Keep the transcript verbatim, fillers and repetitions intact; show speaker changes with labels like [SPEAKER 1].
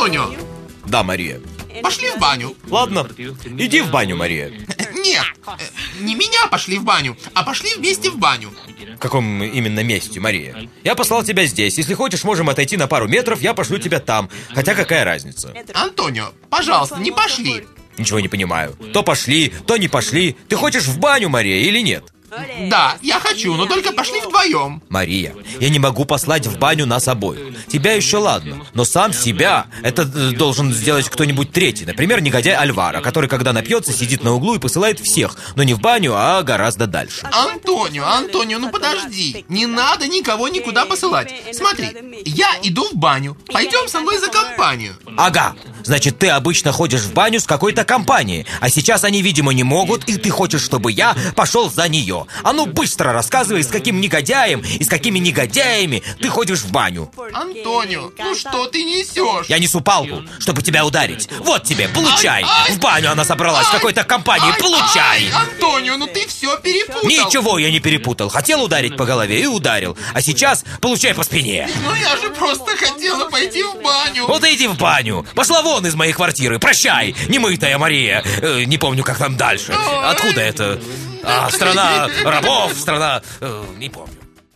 [SPEAKER 1] Антонио,
[SPEAKER 2] Да, Мария.
[SPEAKER 1] пошли в баню.
[SPEAKER 2] Ладно, иди в баню, Мария.
[SPEAKER 1] Нет, э, не меня пошли в баню, а пошли вместе в баню.
[SPEAKER 2] В каком именно месте, Мария? Я послал тебя здесь. Если хочешь, можем отойти на пару метров, я пошлю тебя там. Хотя какая разница?
[SPEAKER 1] Антонио, пожалуйста, не пошли.
[SPEAKER 2] Ничего не понимаю. То пошли, то не пошли. Ты хочешь в баню, Мария, или нет?
[SPEAKER 1] Да, я хочу, но только пошли вдвоем.
[SPEAKER 2] Мария, я не могу послать в баню нас обоих. Тебя еще ладно, но сам себя это э, должен сделать кто-нибудь третий. Например, негодяй Альваро, который, когда напьется, сидит на углу и посылает всех. Но не в баню, а гораздо дальше.
[SPEAKER 1] Антонио, Антонио, ну подожди. Не надо никого никуда посылать. Смотри, я иду в баню. Пойдем со мной за компанию.
[SPEAKER 2] Ага, значит, ты обычно ходишь в баню с какой-то компанией, а сейчас они, видимо, не могут, и ты хочешь, чтобы я пошел за нее. А ну быстро рассказывай, с каким негодяем и с какими негодяями ты ходишь в баню.
[SPEAKER 1] Антонио, ну что ты несешь?
[SPEAKER 2] Я несу палку, чтобы тебя ударить. Вот тебе, получай.
[SPEAKER 1] Ай, ай,
[SPEAKER 2] В баню она собралась, в
[SPEAKER 1] ай,
[SPEAKER 2] какой-то компании,
[SPEAKER 1] ай,
[SPEAKER 2] получай.
[SPEAKER 1] ай, Антонио, ну ты все перепутал.
[SPEAKER 2] Ничего я не перепутал. Хотел ударить по голове и ударил. А сейчас получай по спине.
[SPEAKER 1] Ну я же просто хотела пойти в баню.
[SPEAKER 2] Вот и иди в баню. Пошла вон из моей квартиры. Прощай, немытая Мария. Э, не помню, как там дальше. Откуда это? А, страна рабов, страна... э, не помню.